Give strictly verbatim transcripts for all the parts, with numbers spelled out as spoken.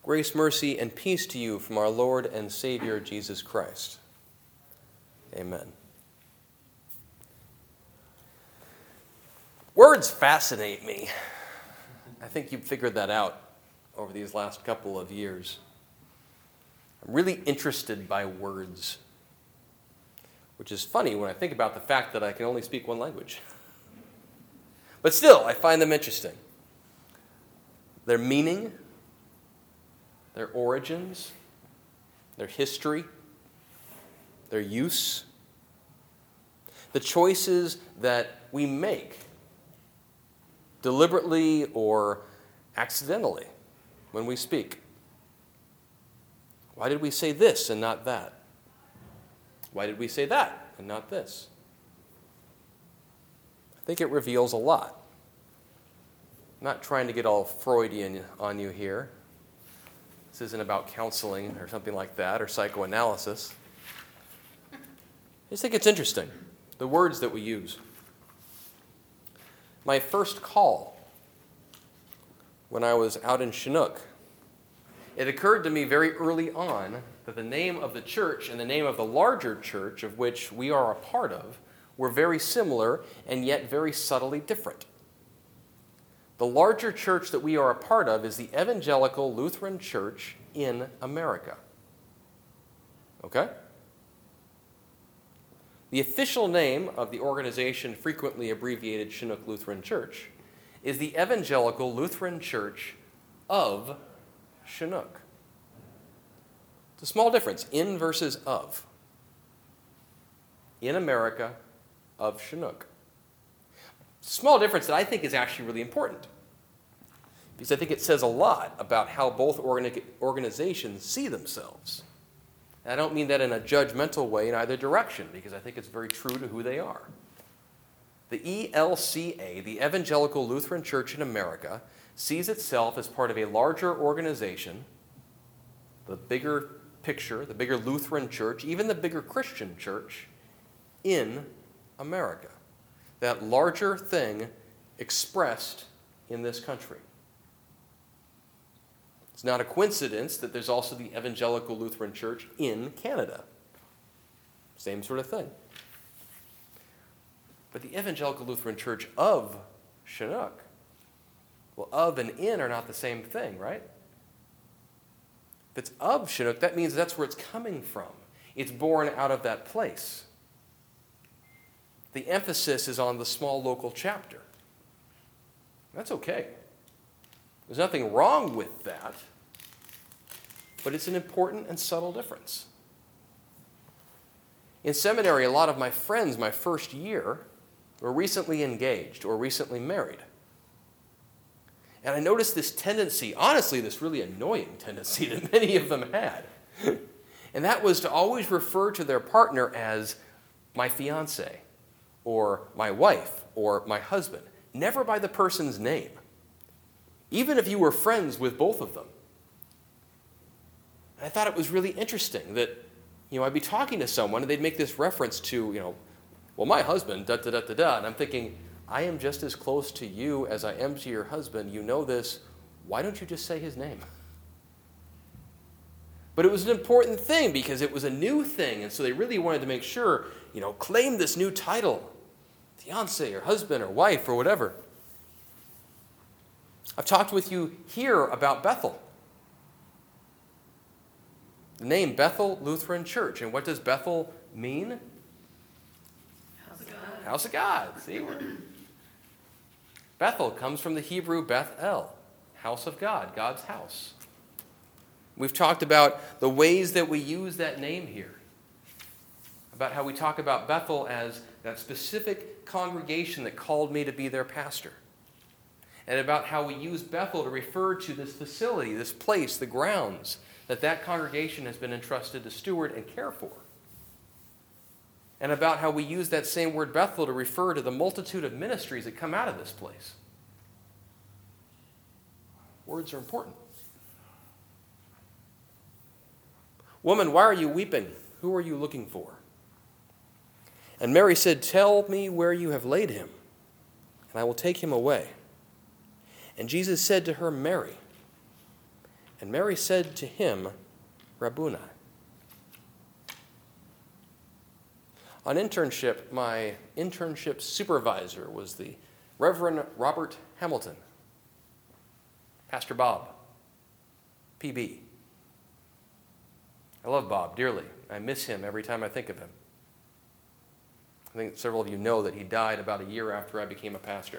Grace, mercy, and peace to you from our Lord and Savior, Jesus Christ. Amen. Words fascinate me. I think you've figured that out over these last couple of years. I'm really interested by words, which is funny when I think about the fact that I can only speak one language. But still, I find them interesting. Their meaning, their origins, their history, their use, the choices that we make, deliberately or accidentally, when we speak. Why did we say this and not that? Why did we say that and not this? I think it reveals a lot. I'm not trying to get all Freudian on you here. This isn't about counseling or something like that, or psychoanalysis. I just think it's interesting, the words that we use. My first call when I was out in Chinook, it occurred to me very early on that the name of the church and the name of the larger church of which we are a part of were very similar and yet very subtly different. The larger church that we are a part of is the Evangelical Lutheran Church in America. Okay? The official name of the organization, frequently abbreviated Chinook Lutheran Church, is the Evangelical Lutheran Church of Chinook. It's a small difference, in versus of. In America, of Chinook. Small difference that I think is actually really important, because I think it says a lot about how both organi- organizations see themselves. And I don't mean that in a judgmental way in either direction, because I think it's very true to who they are. The E L C A, the Evangelical Lutheran Church in America, sees itself as part of a larger organization, the bigger picture, the bigger Lutheran church, even the bigger Christian church in America. That larger thing expressed in this country. It's not a coincidence that there's also the Evangelical Lutheran Church in Canada. Same sort of thing. But the Evangelical Lutheran Church of Chinook, well, of and in are not the same thing, right? If it's of Chinook, that means that's where it's coming from. It's born out of that place. The emphasis is on the small local chapter. That's okay. There's nothing wrong with that, but it's an important and subtle difference. In seminary, a lot of my friends, my first year, were recently engaged or recently married. And I noticed this tendency, honestly, this really annoying tendency that many of them had. And that was to always refer to their partner as my fiancé, or my wife, or my husband, never by the person's name, even if you were friends with both of them. And I thought it was really interesting that, you know, I'd be talking to someone and they'd make this reference to, you know, well, my husband, da da da da da, and I'm thinking, I am just as close to you as I am to your husband. You know this. Why don't you just say his name? But it was an important thing because it was a new thing, and so they really wanted to make sure, you know, claim this new title. Fiancé or husband or wife or whatever. I've talked with you here about Bethel. The name Bethel Lutheran Church. And what does Bethel mean? House of God. House of God. See? Bethel comes from the Hebrew Beth El, house of God, God's house. We've talked about the ways that we use that name here. About how we talk about Bethel as that specific congregation that called me to be their pastor. And about how we use Bethel to refer to this facility, this place, the grounds that that congregation has been entrusted to steward and care for. And about how we use that same word Bethel to refer to the multitude of ministries that come out of this place. Words are important. Woman, why are you weeping? Who are you looking for? And Mary said, tell me where you have laid him, and I will take him away. And Jesus said to her, Mary. And Mary said to him, Rabboni. On internship, my internship supervisor was the Reverend Robert Hamilton. Pastor Bob, P B. I love Bob dearly. I miss him every time I think of him. I think several of you know that he died about a year after I became a pastor.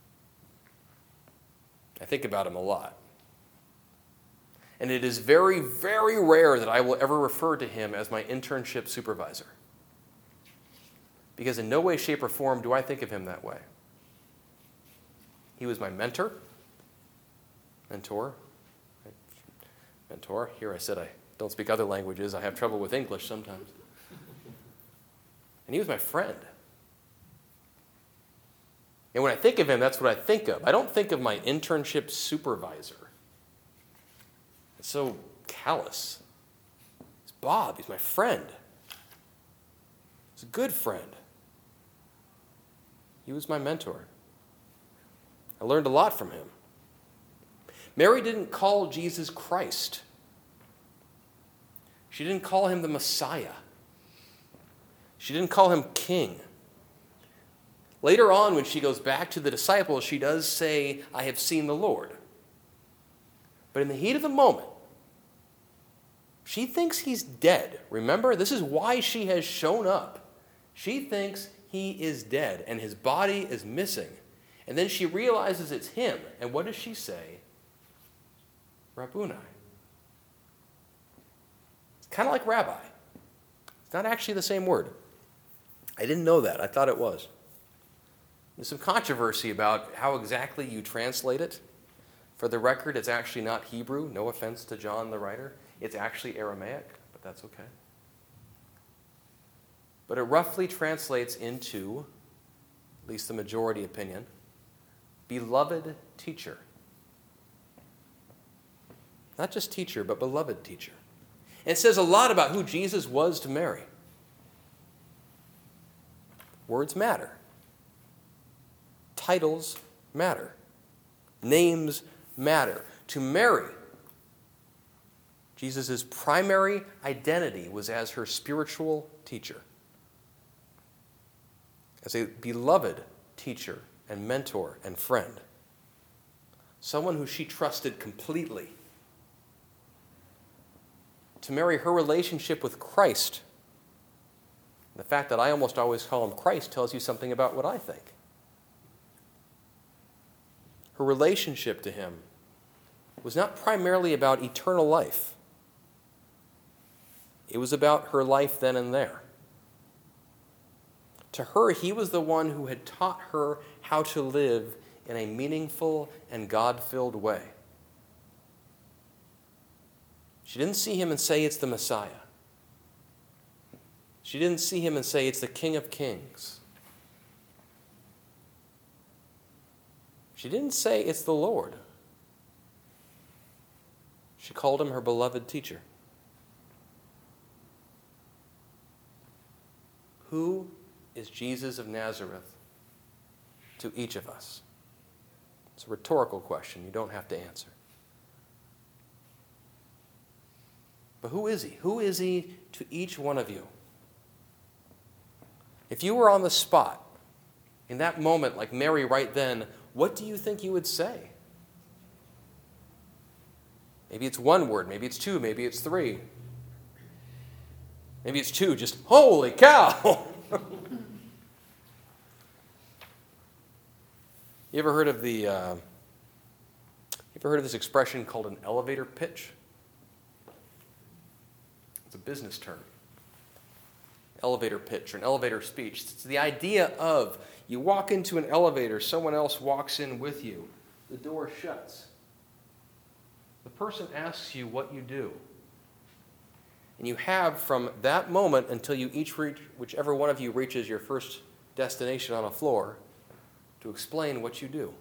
I think about him a lot. And it is very, very rare that I will ever refer to him as my internship supervisor. Because in no way, shape, or form do I think of him that way. He was my mentor. Mentor. Mentor. Here I said I don't speak other languages. I have trouble with English sometimes. And he was my friend. And when I think of him, that's what I think of. I don't think of my internship supervisor. It's so callous. It's Bob. He's my friend. He's a good friend. He was my mentor. I learned a lot from him. Mary didn't call Jesus Christ. She didn't call him the Messiah. She didn't call him king. Later on, when she goes back to the disciples, she does say, I have seen the Lord. But in the heat of the moment, she thinks he's dead. Remember, this is why she has shown up. She thinks he is dead and his body is missing. And then she realizes it's him. And what does she say? Rabboni. It's kind of like rabbi. It's not actually the same word. I didn't know that. I thought it was. There's some controversy about how exactly you translate it. For the record, it's actually not Hebrew. No offense to John the writer. It's actually Aramaic, but that's okay. But it roughly translates into, at least the majority opinion, beloved teacher. Not just teacher, but beloved teacher. And it says a lot about who Jesus was to Mary. Words matter. Titles matter. Names matter. To Mary, Jesus' primary identity was as her spiritual teacher, as a beloved teacher and mentor and friend, someone who she trusted completely. To Mary, her relationship with Christ, the fact that I almost always call him Christ tells you something about what I think. Her relationship to him was not primarily about eternal life. It was about her life then and there. To her, he was the one who had taught her how to live in a meaningful and God-filled way. She didn't see him and say it's the Messiah. She didn't see him and say it's the King of Kings. She didn't say it's the Lord. She called him her beloved teacher. Who is Jesus of Nazareth to each of us? It's a rhetorical question. You don't have to answer. But who is he? Who is he to each one of you? If you were on the spot, in that moment, like Mary right then, what do you think you would say? Maybe it's one word, maybe it's two, maybe it's three. Maybe it's two, just holy cow! You ever heard of the, uh, you ever heard of this expression called an elevator pitch? It's a business term. Elevator pitch or an elevator speech. It's the idea of you walk into an elevator, someone else walks in with you, the door shuts. The person asks you what you do. And you have from that moment until you each reach, whichever one of you reaches your first destination on a floor, to explain what you do.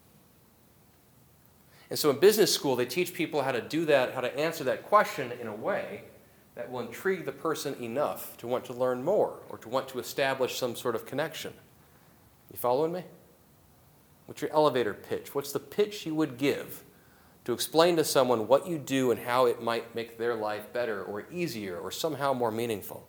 And so in business school, they teach people how to do that, how to answer that question in a way that will intrigue the person enough to want to learn more or to want to establish some sort of connection. You following me? What's your elevator pitch? What's the pitch you would give to explain to someone what you do and how it might make their life better or easier or somehow more meaningful.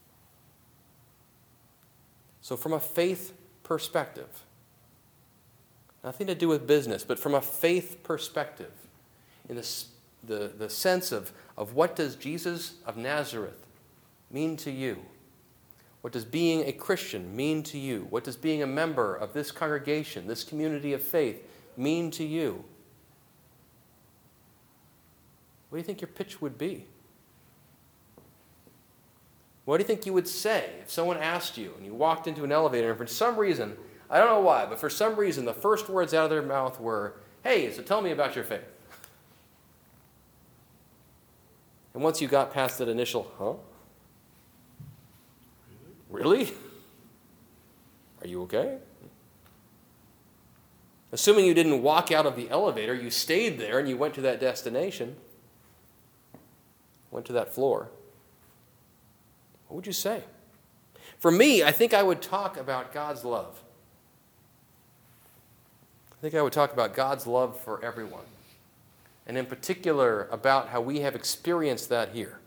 So from a faith perspective, nothing to do with business, but from a faith perspective, in the, the, the sense of, of what does Jesus of Nazareth mean to you? What does being a Christian mean to you? What does being a member of this congregation, this community of faith, mean to you? What do you think your pitch would be? What do you think you would say if someone asked you and you walked into an elevator and for some reason, I don't know why, but for some reason the first words out of their mouth were, "Hey, so tell me about your faith." And once you got past that initial, huh? Really? Are you okay? Assuming you didn't walk out of the elevator, you stayed there and you went to that destination, went to that floor. What would you say? For me, I think I would talk about God's love. I think I would talk about God's love for everyone. And in particular, about how we have experienced that here.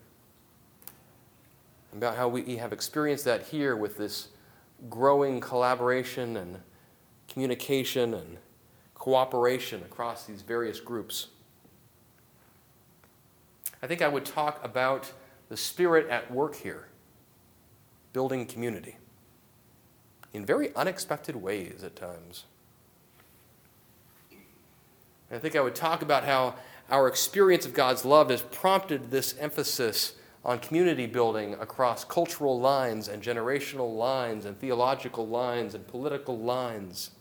About how we have experienced that here with this growing collaboration and communication and cooperation across these various groups. I think I would talk about the Spirit at work here, building community in very unexpected ways at times. And I think I would talk about how our experience of God's love has prompted this emphasis on community building across cultural lines and generational lines and theological lines and political lines.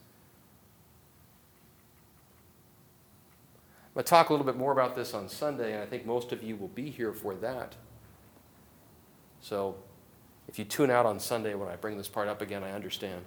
I'm going to talk a little bit more about this on Sunday, and I think most of you will be here for that. So if you tune out on Sunday when I bring this part up again, I understand.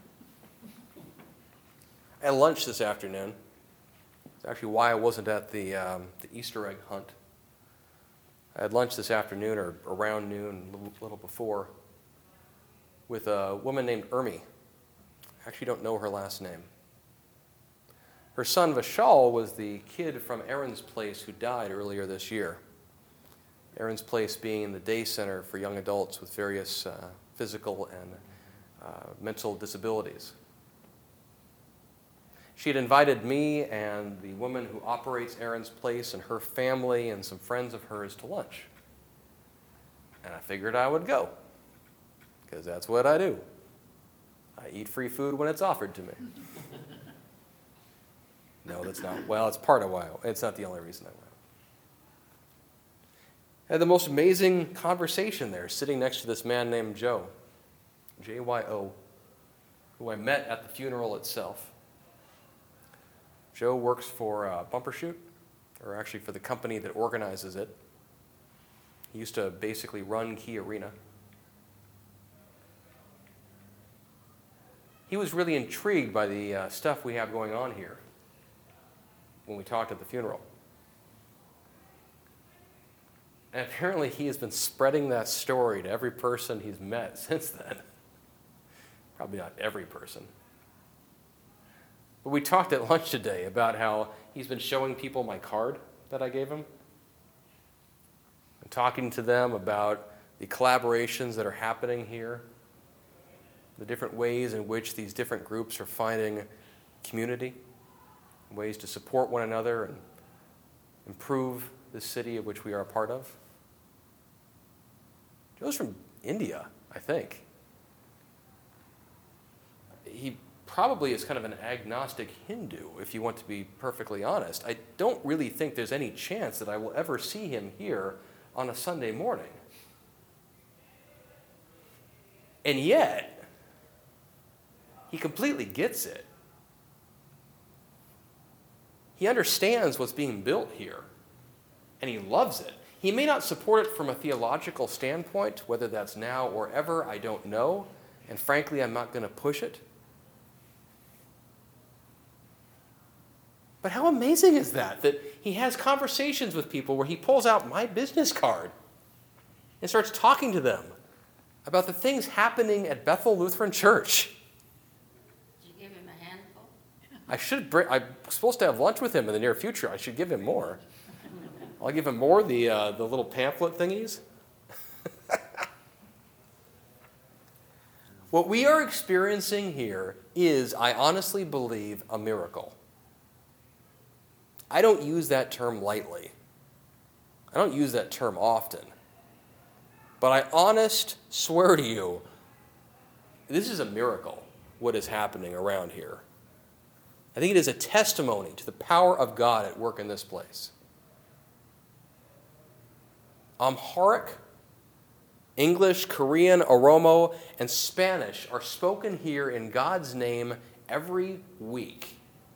I had lunch this afternoon. It's actually why I wasn't at the, um, the Easter egg hunt. I had lunch this afternoon, or around noon, a little, little before, with a woman named Ermi. I actually don't know her last name. Her son Vishal was the kid from Aaron's Place who died earlier this year. Aaron's Place being the day center for young adults with various uh, physical and uh, mental disabilities. She had invited me and the woman who operates Aaron's Place and her family and some friends of hers to lunch. And I figured I would go, because that's what I do. I eat free food when it's offered to me. No, that's not. Well, it's part of why. It's not the only reason I went. I had the most amazing conversation there, sitting next to this man named Joe, J Y O, who I met at the funeral itself. Joe works for uh, Bumbershoot, or actually for the company that organizes it. He used to basically run Key Arena. He was really intrigued by the uh, stuff we have going on here when we talked at the funeral. And apparently he has been spreading that story to every person he's met since then. Probably not every person. But we talked at lunch today about how he's been showing people my card that I gave him. And talking to them about the collaborations that are happening here, the different ways in which these different groups are finding community, ways to support one another and improve the city of which we are a part of. Joe's from India, I think. He probably is kind of an agnostic Hindu, if you want to be perfectly honest. I don't really think there's any chance that I will ever see him here on a Sunday morning. And yet, he completely gets it. He understands what's being built here, and he loves it. He may not support it from a theological standpoint, whether that's now or ever, I don't know. And frankly, I'm not going to push it. But how amazing is that, that he has conversations with people where he pulls out my business card and starts talking to them about the things happening at Bethel Lutheran Church. Did you give him a handful? I should bring, I'm supposed to have lunch with him in the near future. I should give him more. I'll give him more, the, uh, the little pamphlet thingies. What we are experiencing here is, I honestly believe, a miracle. I don't use that term lightly. I don't use that term often. But I honest swear to you, this is a miracle, what is happening around here. I think it is a testimony to the power of God at work in this place. Amharic, English, Korean, Oromo, and Spanish are spoken here in God's name every week.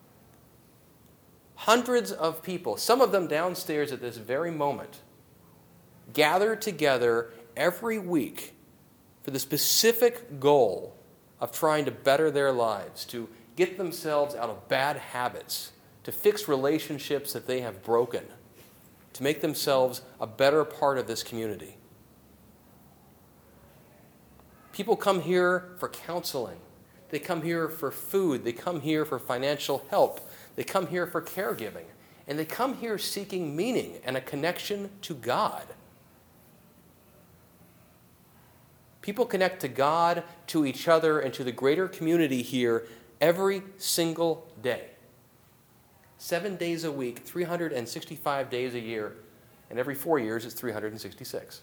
Hundreds of people, some of them downstairs at this very moment, gather together every week for the specific goal of trying to better their lives, to get themselves out of bad habits, to fix relationships that they have broken, to make themselves a better part of this community. People come here for counseling. They come here for food. They come here for financial help. They come here for caregiving. And they come here seeking meaning and a connection to God. People connect to God, to each other, and to the greater community here every single day. Seven days a week, three hundred sixty-five days a year, and every four years it's three hundred sixty-six.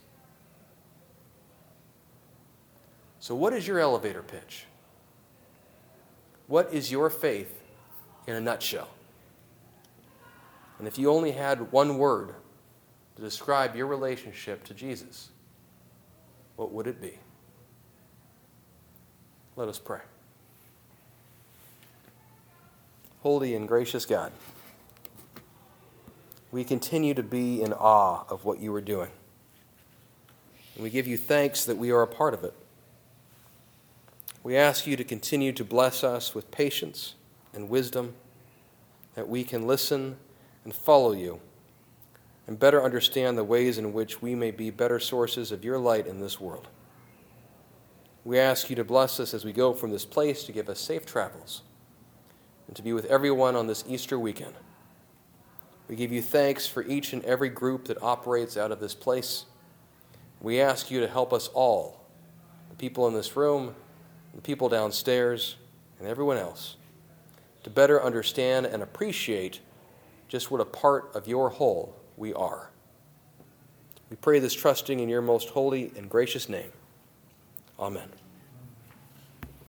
So what is your elevator pitch? What is your faith in a nutshell? And if you only had one word to describe your relationship to Jesus, what would it be? Let us pray. Holy and gracious God, we continue to be in awe of what you are doing. And we give you thanks that we are a part of it. We ask you to continue to bless us with patience and wisdom, that we can listen and follow you and better understand the ways in which we may be better sources of your light in this world. We ask you to bless us as we go from this place, to give us safe travels, and to be with everyone on this Easter weekend. We give you thanks for each and every group that operates out of this place. We ask you to help us all, the people in this room, the people downstairs, and everyone else, to better understand and appreciate just what a part of your whole we are. We pray this trusting in your most holy and gracious name. Amen.